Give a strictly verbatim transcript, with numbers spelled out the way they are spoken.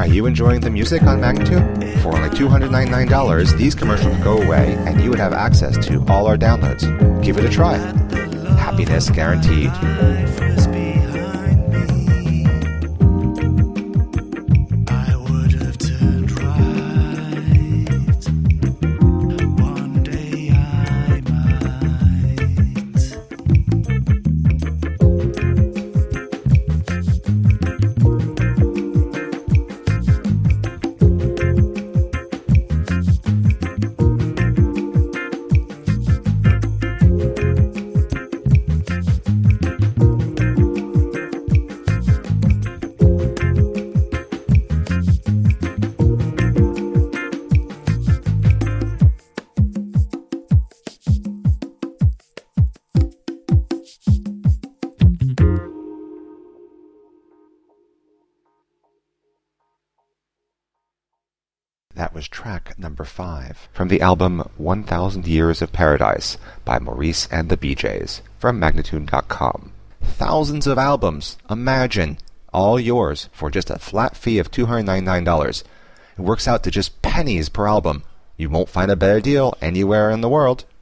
Are you enjoying the music on Magnitude? For only two hundred ninety-nine dollars, these commercials would go away and you would have access to all our downloads. Give it a try. Happiness guaranteed. That was track number five from the album one thousand Years of Paradise by Maurice and the B Js from Magnitude dot com. Thousands of albums, imagine, all yours for just a flat fee of two hundred ninety-nine dollars. It works out to just pennies per album. You won't find a better deal anywhere in the world.